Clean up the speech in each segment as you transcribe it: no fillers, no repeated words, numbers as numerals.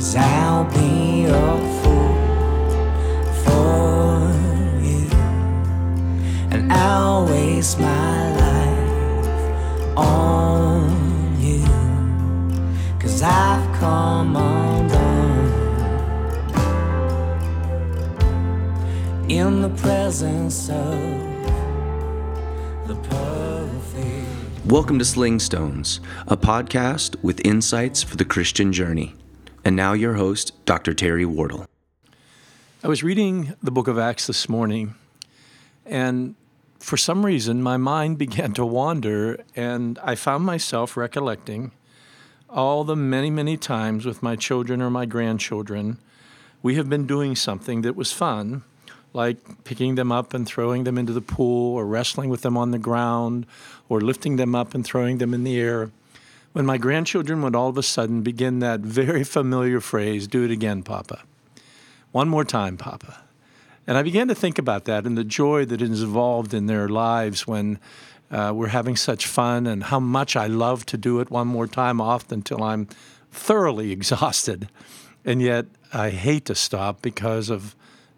'Cause I'll be a fool for you, and I'll waste my life on you, 'cause I've come undone in the presence of the perfect. Welcome to Sling Stones, a podcast with insights for the Christian journey. And now your host, Dr. Terry Wardle. I was reading the book of Acts this morning, and for some reason my mind began to wander, and I found myself recollecting all the many, many times with my children or my grandchildren we have been doing something that was fun, like picking them up and throwing them into the pool, or wrestling with them on the ground, or lifting them up and throwing them in the air, when my grandchildren would all of a sudden begin that very familiar phrase, "Do it again, Papa. One more time, Papa." And I began to think about that and the joy that is involved in their lives when we're having such fun, and how much I love to do it one more time, often till I'm thoroughly exhausted. And yet I hate to stop because of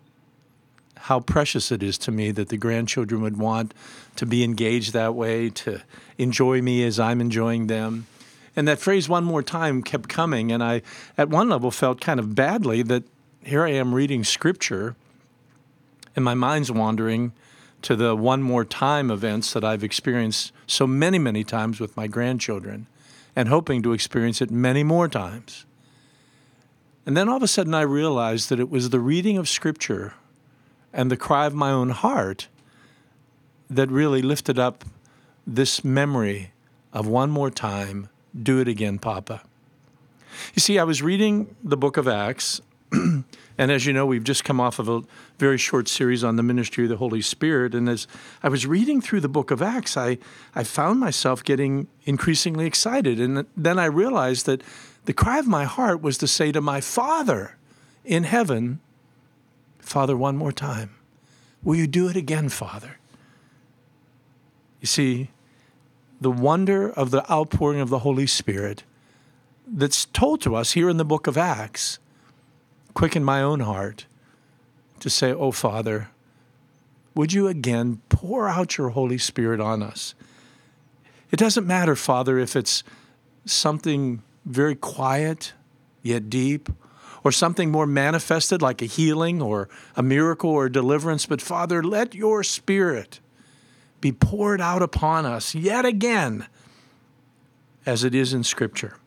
how precious it is to me that the grandchildren would want to be engaged that way, to enjoy me as I'm enjoying them. And that phrase, "one more time," kept coming, and I, at one level, felt kind of badly that here I am reading Scripture, and my mind's wandering to the one more time events that I've experienced so many, many times with my grandchildren, and hoping to experience it many more times. And then all of a sudden I realized that it was the reading of Scripture and the cry of my own heart that really lifted up this memory of one more time, "Do it again, Papa." You see, I was reading the book of Acts, and as you know, we've just come off of a very short series on the ministry of the Holy Spirit, and as I was reading through the book of Acts, I found myself getting increasingly excited, and then I realized that the cry of my heart was to say to my Father in heaven, "Father, one more time. Will you do it again, Father?" You see, the wonder of the outpouring of the Holy Spirit that's told to us here in the book of Acts quickened my own heart to say, "Oh, Father, would you again pour out your Holy Spirit on us?" It doesn't matter, Father, if it's something very quiet yet deep, or something more manifested like a healing or a miracle or deliverance, but Father, let your Spirit be poured out upon us yet again, as it is in Scripture.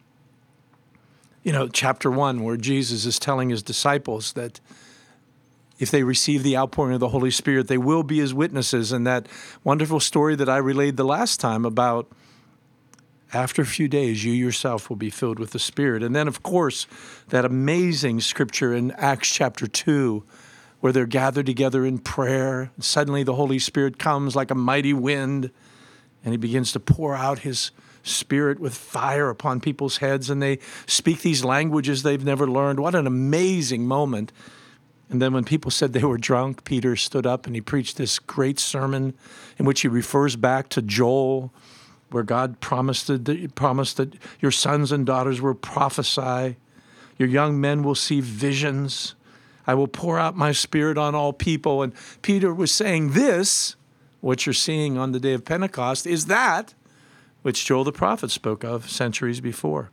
You know, chapter 1, where Jesus is telling his disciples that if they receive the outpouring of the Holy Spirit, they will be his witnesses. And that wonderful story that I relayed the last time about after a few days, you yourself will be filled with the Spirit. And then, of course, that amazing scripture in Acts chapter 2, where they're gathered together in prayer. And suddenly the Holy Spirit comes like a mighty wind, and he begins to pour out his Spirit with fire upon people's heads, and they speak these languages they've never learned. What an amazing moment. And then when people said they were drunk, Peter stood up and he preached this great sermon in which he refers back to Joel, where God promised that your sons and daughters will prophesy, your young men will see visions, I will pour out my Spirit on all people. And Peter was saying this, what you're seeing on the day of Pentecost, is that which Joel the prophet spoke of centuries before.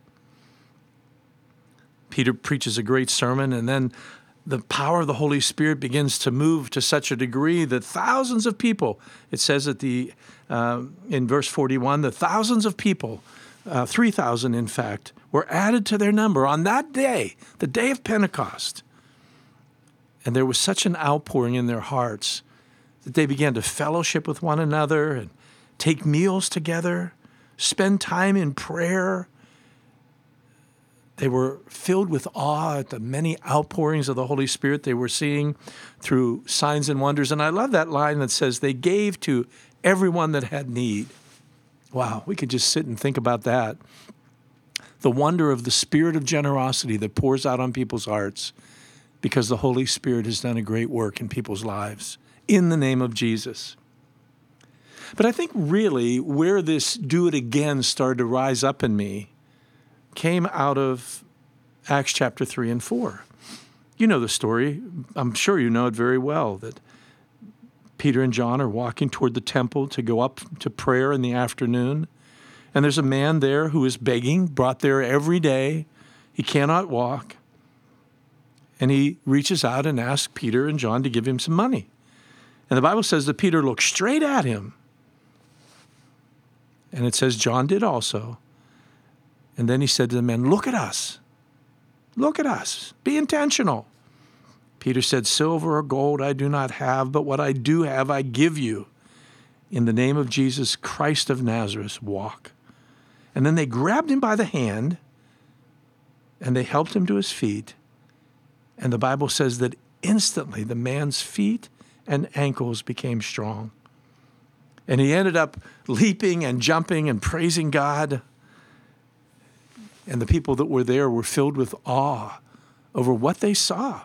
Peter preaches a great sermon, and then the power of the Holy Spirit begins to move to such a degree that thousands of people, it says in verse 41, that thousands of people, 3,000 in fact, were added to their number on that day, the day of Pentecost. And there was such an outpouring in their hearts that they began to fellowship with one another and take meals together, spend time in prayer. They were filled with awe at the many outpourings of the Holy Spirit they were seeing through signs and wonders. And I love that line that says, they gave to everyone that had need. Wow, we could just sit and think about that. The wonder of the spirit of generosity that pours out on people's hearts because the Holy Spirit has done a great work in people's lives in the name of Jesus. But I think really where this do it again started to rise up in me came out of Acts chapter 3 and 4. You know the story. I'm sure you know it very well, that Peter and John are walking toward the temple to go up to prayer in the afternoon. And there's a man there who is begging, brought there every day. He cannot walk. And he reaches out and asks Peter and John to give him some money. And the Bible says that Peter looked straight at him. And it says John did also. And then he said to the men, "Look at us. Look at us. Be intentional." Peter said, "Silver or gold I do not have, but what I do have I give you. In the name of Jesus Christ of Nazareth, walk." And then they grabbed him by the hand and they helped him to his feet. And the Bible says that instantly the man's feet and ankles became strong. And he ended up leaping and jumping and praising God. And the people that were there were filled with awe over what they saw.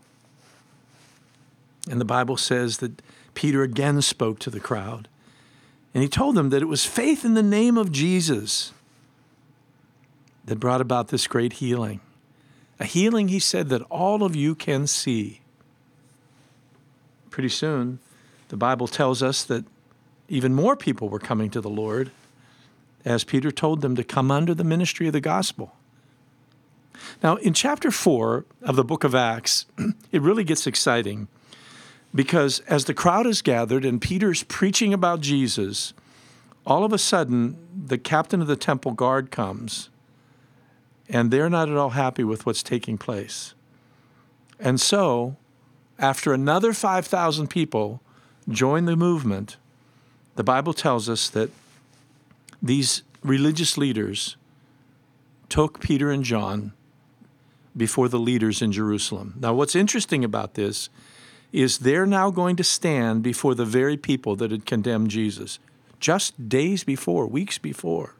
And the Bible says that Peter again spoke to the crowd. And he told them that it was faith in the name of Jesus that brought about this great healing. A healing, he said, that all of you can see. Pretty soon, the Bible tells us that even more people were coming to the Lord as Peter told them to come under the ministry of the gospel. Now, in chapter 4 of the book of Acts, it really gets exciting because as the crowd is gathered and Peter's preaching about Jesus, all of a sudden, the captain of the temple guard comes, and they're not at all happy with what's taking place. And so, after another 5,000 people join the movement, the Bible tells us that these religious leaders took Peter and John before the leaders in Jerusalem. Now, what's interesting about this is they're now going to stand before the very people that had condemned Jesus just days before, weeks before.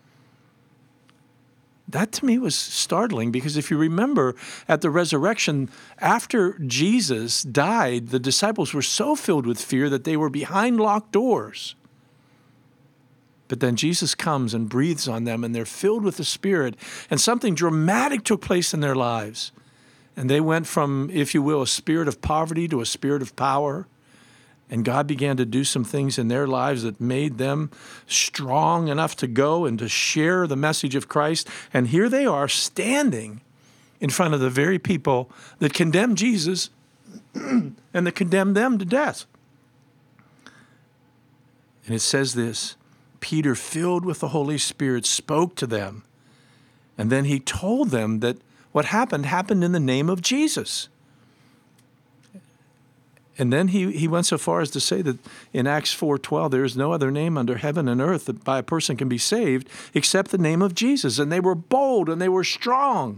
That to me was startling because if you remember at the resurrection, after Jesus died, the disciples were so filled with fear that they were behind locked doors. But then Jesus comes and breathes on them and they're filled with the Spirit and something dramatic took place in their lives. And they went from, if you will, a spirit of poverty to a spirit of power. And God began to do some things in their lives that made them strong enough to go and to share the message of Christ. And here they are standing in front of the very people that condemned Jesus and that condemned them to death. And it says this, Peter, filled with the Holy Spirit, spoke to them. And then he told them that what happened in the name of Jesus. And then he went so far as to say that in Acts 4:12, there is no other name under heaven and earth that by a person can be saved except the name of Jesus. And they were bold and they were strong.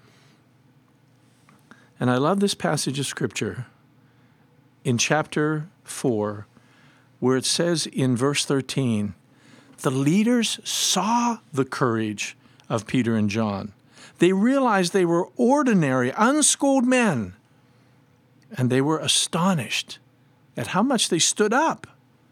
And I love this passage of Scripture in chapter 4, where it says in verse 13, the leaders saw the courage of Peter and John. They realized they were ordinary, unschooled men. And they were astonished at how much they stood up.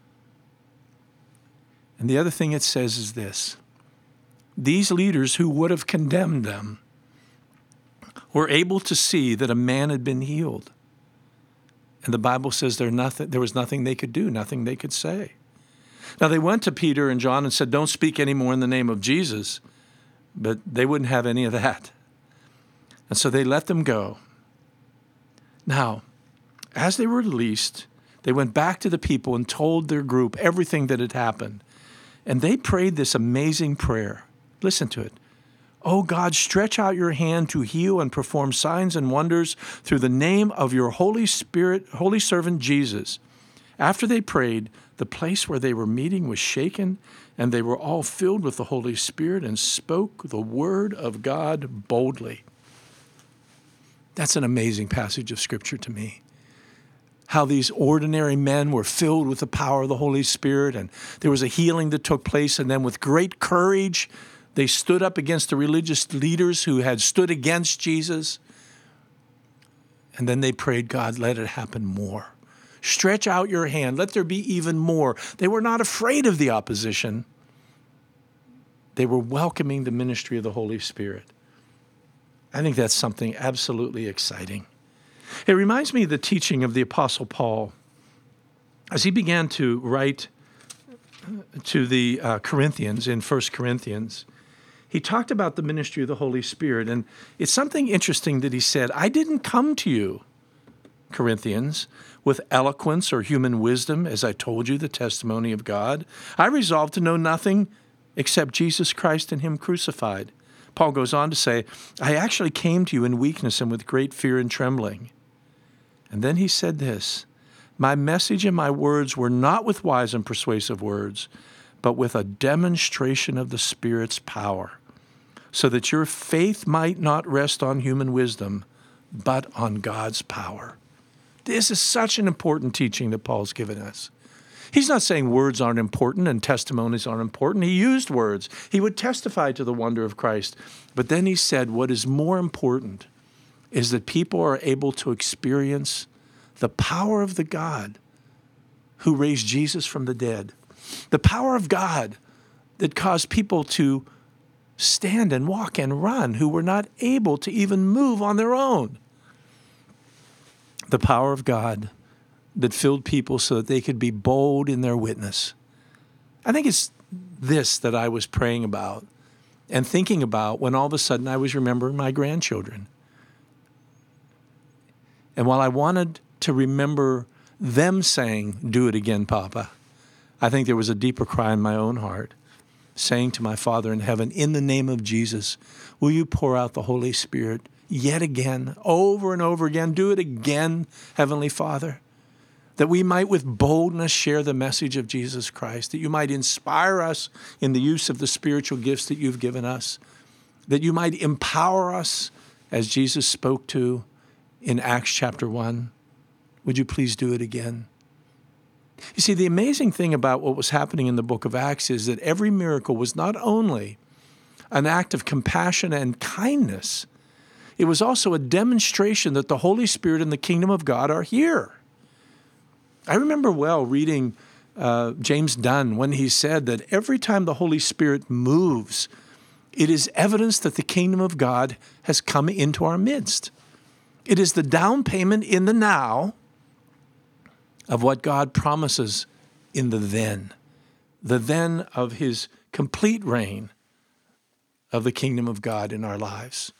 And the other thing it says is this. These leaders who would have condemned them were able to see that a man had been healed. And the Bible says there was nothing they could do, nothing they could say. Now they went to Peter and John and said, don't speak anymore in the name of Jesus. But they wouldn't have any of that. And so they let them go. Now, as they were released, they went back to the people and told their group everything that had happened. And they prayed this amazing prayer. Listen to it. Oh God, stretch out your hand to heal and perform signs and wonders through the name of your Holy Spirit, Holy servant Jesus. After they prayed, the place where they were meeting was shaken, and they were all filled with the Holy Spirit and spoke the word of God boldly. That's an amazing passage of Scripture to me. How these ordinary men were filled with the power of the Holy Spirit, and there was a healing that took place, and then with great courage, they stood up against the religious leaders who had stood against Jesus. And then they prayed, God, let it happen more. Stretch out your hand. Let there be even more. They were not afraid of the opposition. They were welcoming the ministry of the Holy Spirit. I think that's something absolutely exciting. It reminds me of the teaching of the Apostle Paul as he began to write to the Corinthians in 1 Corinthians. He talked about the ministry of the Holy Spirit, and it's something interesting that he said, I didn't come to you, Corinthians, with eloquence or human wisdom, as I told you the testimony of God. I resolved to know nothing except Jesus Christ and him crucified. Paul goes on to say, I actually came to you in weakness and with great fear and trembling. And then he said this, my message and my words were not with wise and persuasive words, but with a demonstration of the Spirit's power, so that your faith might not rest on human wisdom, but on God's power. This is such an important teaching that Paul's given us. He's not saying words aren't important and testimonies aren't important. He used words. He would testify to the wonder of Christ. But then he said what is more important is that people are able to experience the power of the God who raised Jesus from the dead. The power of God that caused people to stand and walk and run who were not able to even move on their own. The power of God that filled people so that they could be bold in their witness. I think it's this that I was praying about and thinking about when all of a sudden I was remembering my grandchildren. And while I wanted to remember them saying, do it again, Papa, I think there was a deeper cry in my own heart, saying to my Father in heaven, in the name of Jesus, will you pour out the Holy Spirit yet again, over and over again? Do it again, Heavenly Father, that we might with boldness share the message of Jesus Christ, that you might inspire us in the use of the spiritual gifts that you've given us, that you might empower us as Jesus spoke to in Acts chapter 1. Would you please do it again? You see, the amazing thing about what was happening in the book of Acts is that every miracle was not only an act of compassion and kindness, it was also a demonstration that the Holy Spirit and the kingdom of God are here. I remember well reading James Dunn when he said that every time the Holy Spirit moves, it is evidence that the kingdom of God has come into our midst. It is the down payment in the now of what God promises in the then of his complete reign of the kingdom of God in our lives.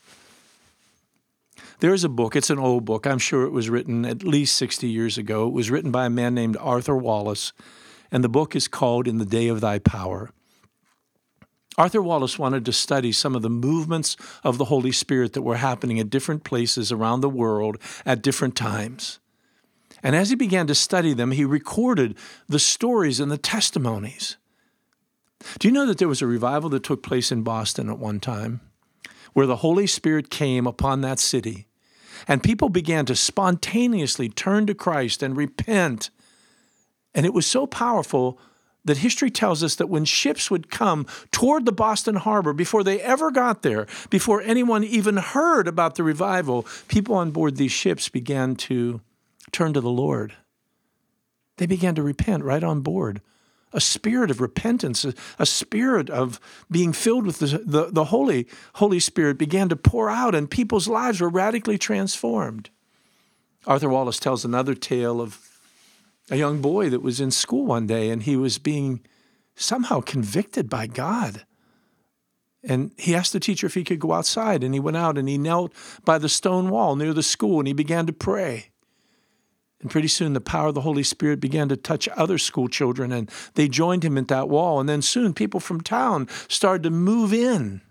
There is a book, it's an old book, I'm sure it was written at least 60 years ago. It was written by a man named Arthur Wallis, and the book is called In the Day of Thy Power. Arthur Wallis wanted to study some of the movements of the Holy Spirit that were happening at different places around the world at different times. And as he began to study them, he recorded the stories and the testimonies. Do you know that there was a revival that took place in Boston at one time where the Holy Spirit came upon that city and people began to spontaneously turn to Christ and repent? And it was so powerful that history tells us that when ships would come toward the Boston harbor, before they ever got there, before anyone even heard about the revival, people on board these ships began to turn to the Lord. They began to repent right on board. A spirit of repentance, a spirit of being filled with the Holy Spirit began to pour out, and people's lives were radically transformed. Arthur Wallis tells another tale of a young boy that was in school one day, and he was being somehow convicted by God. And he asked the teacher if he could go outside, and he went out and he knelt by the stone wall near the school, and he began to pray. And pretty soon the power of the Holy Spirit began to touch other school children, and they joined him at that wall. And then soon people from town started to move in.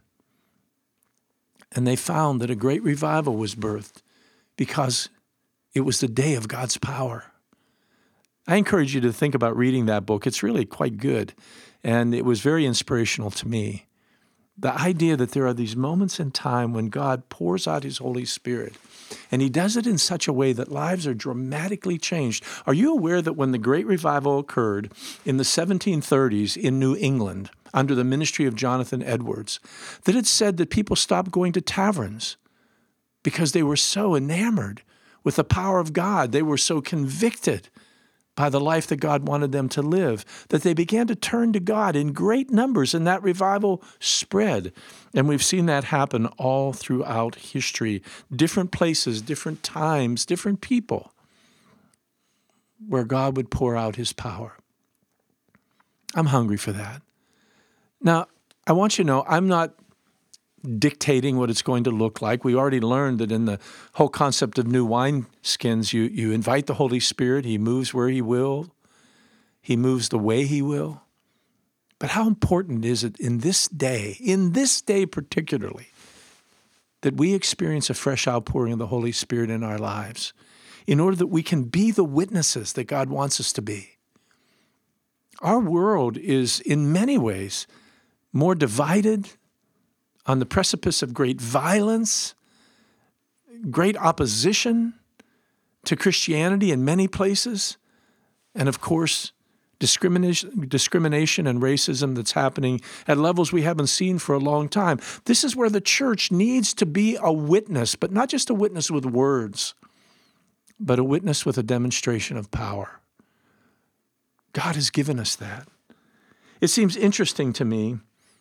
And they found that a great revival was birthed because it was the day of God's power. I encourage you to think about reading that book. It's really quite good, and it was very inspirational to me. The idea that there are these moments in time when God pours out his Holy Spirit, and he does it in such a way that lives are dramatically changed. Are you aware that when the Great Revival occurred in the 1730s in New England, under the ministry of Jonathan Edwards, that it said that people stopped going to taverns because they were so enamored with the power of God. They were so convicted by the life that God wanted them to live, that they began to turn to God in great numbers, and that revival spread. And we've seen that happen all throughout history, different places, different times, different people, where God would pour out his power. I'm hungry for that. Now, I want you to know, I'm not dictating what it's going to look like. We already learned that in the whole concept of new wineskins, you invite the Holy Spirit. He moves where he will. He moves the way he will. But how important is it in this day particularly, that we experience a fresh outpouring of the Holy Spirit in our lives in order that we can be the witnesses that God wants us to be? Our world is in many ways more divided, on the precipice of great violence, great opposition to Christianity in many places, and of course, discrimination and racism that's happening at levels we haven't seen for a long time. This is where the church needs to be a witness, but not just a witness with words, but a witness with a demonstration of power. God has given us that. It seems interesting to me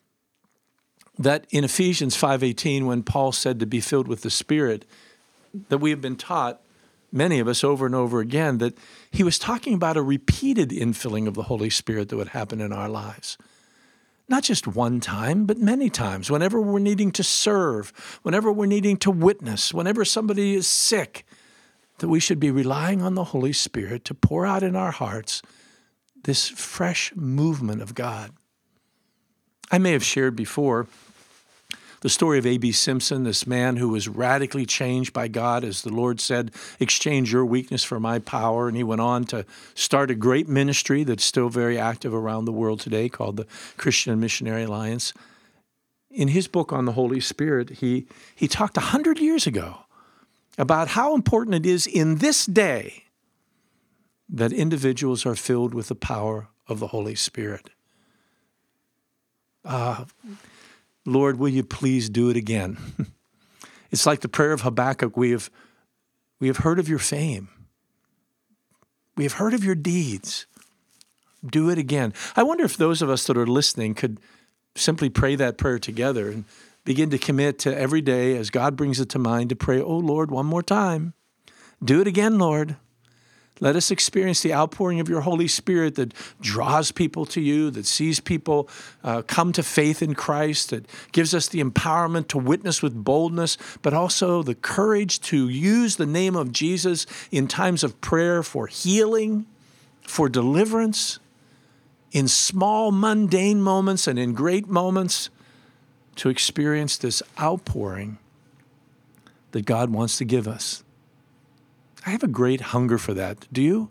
that in Ephesians 5:18, when Paul said to be filled with the Spirit, that we have been taught, many of us over and over again, that he was talking about a repeated infilling of the Holy Spirit that would happen in our lives. Not just one time, but many times, whenever we're needing to serve, whenever we're needing to witness, whenever somebody is sick, that we should be relying on the Holy Spirit to pour out in our hearts this fresh movement of God. I may have shared before the story of A.B. Simpson, this man who was radically changed by God, as the Lord said, exchange your weakness for my power. And he went on to start a great ministry that's still very active around the world today called the Christian and Missionary Alliance. In his book on the Holy Spirit, he talked 100 years ago about how important it is in this day that individuals are filled with the power of the Holy Spirit. Lord, will you please do it again? It's like the prayer of Habakkuk. We have heard of your fame. We have heard of your deeds. Do it again. I wonder if those of us that are listening could simply pray that prayer together and begin to commit to every day as God brings it to mind to pray, oh Lord, one more time. Do it again, Lord. Let us experience the outpouring of your Holy Spirit that draws people to you, that sees people come to faith in Christ, that gives us the empowerment to witness with boldness, but also the courage to use the name of Jesus in times of prayer for healing, for deliverance, in small, mundane moments and in great moments, to experience this outpouring that God wants to give us. I have a great hunger for that. Do you?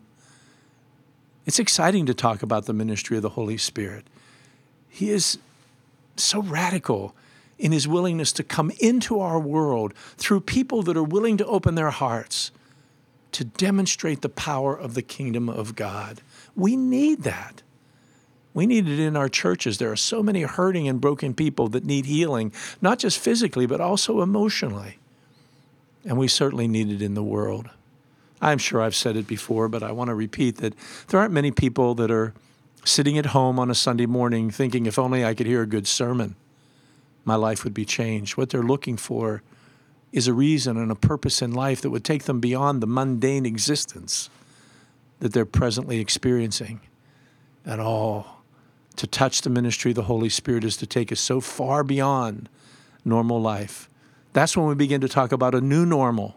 It's exciting to talk about the ministry of the Holy Spirit. He is so radical in his willingness to come into our world through people that are willing to open their hearts to demonstrate the power of the kingdom of God. We need that. We need it in our churches. There are so many hurting and broken people that need healing, not just physically, but also emotionally. And we certainly need it in the world. I'm sure I've said it before, but I want to repeat that there aren't many people that are sitting at home on a Sunday morning thinking, if only I could hear a good sermon, my life would be changed. What they're looking for is a reason and a purpose in life that would take them beyond the mundane existence that they're presently experiencing. And all to touch the ministry of the Holy Spirit is to take us so far beyond normal life. That's when we begin to talk about a new normal.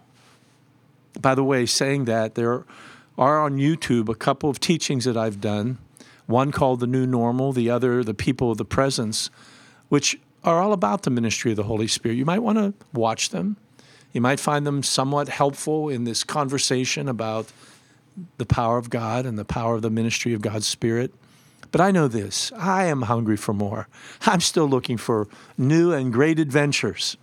By the way, saying that, there are on YouTube a couple of teachings that I've done, one called The New Normal, the other, The People of the Presence, which are all about the ministry of the Holy Spirit. You might want to watch them. You might find them somewhat helpful in this conversation about the power of God and the power of the ministry of God's Spirit. But I know this, I am hungry for more. I'm still looking for new and great adventures.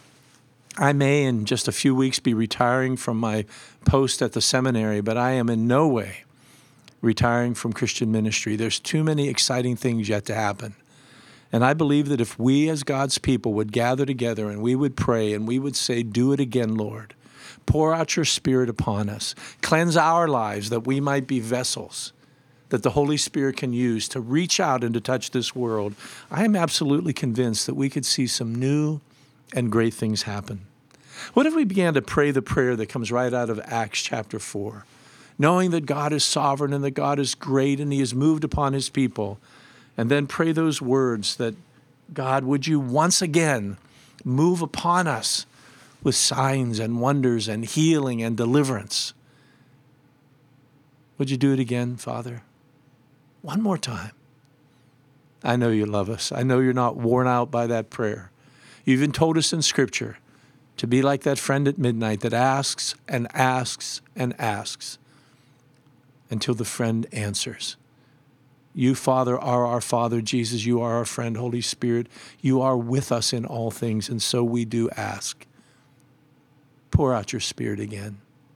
I may in just a few weeks be retiring from my post at the seminary, but I am in no way retiring from Christian ministry. There's too many exciting things yet to happen. And I believe that if we as God's people would gather together and we would pray and we would say, do it again, Lord. Pour out your Spirit upon us. Cleanse our lives that we might be vessels that the Holy Spirit can use to reach out and to touch this world. I am absolutely convinced that we could see some new and great things happen. What if we began to pray the prayer that comes right out of Acts chapter 4, knowing that God is sovereign and that God is great and he has moved upon his people, and then pray those words that, God, would you once again move upon us with signs and wonders and healing and deliverance? Would you do it again, Father? One more time. I know you love us. I know you're not worn out by that prayer. You even told us in Scripture to be like that friend at midnight that asks and asks and asks until the friend answers. You, Father, are our Father. Jesus, you are our friend. Holy Spirit, you are with us in all things, and so we do ask. Pour out your Spirit again.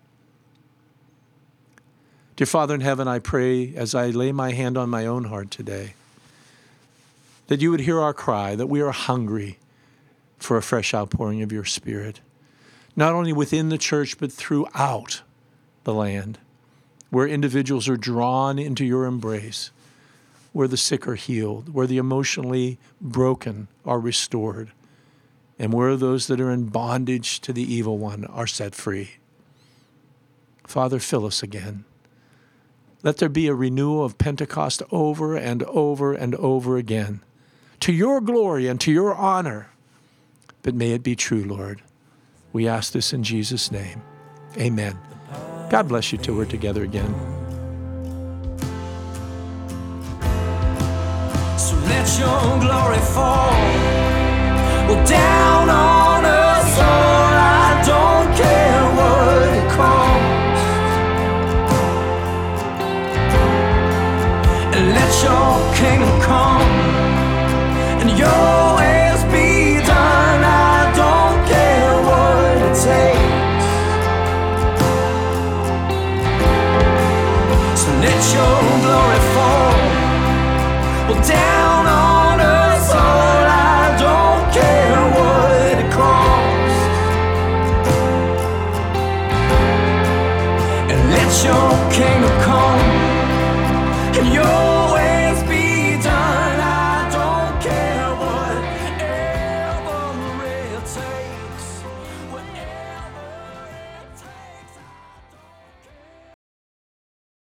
Dear Father in heaven, I pray as I lay my hand on my own heart today, that you would hear our cry, that we are hungry for a fresh outpouring of your Spirit, not only within the church, but throughout the land, where individuals are drawn into your embrace, where the sick are healed, where the emotionally broken are restored, and where those that are in bondage to the evil one are set free. Father, fill us again. Let there be a renewal of Pentecost over and over and over again, to your glory and to your honor. But may it be true, Lord. We ask this in Jesus' name. Amen. God bless you till we're together again. So let your glory fall. Well, down on us all. I don't care what it costs. And let your kingdom come and your ways be done. I don't care what it takes. So let your glory fall. Well, down on us all. I don't care what it costs. And let your kingdom come and your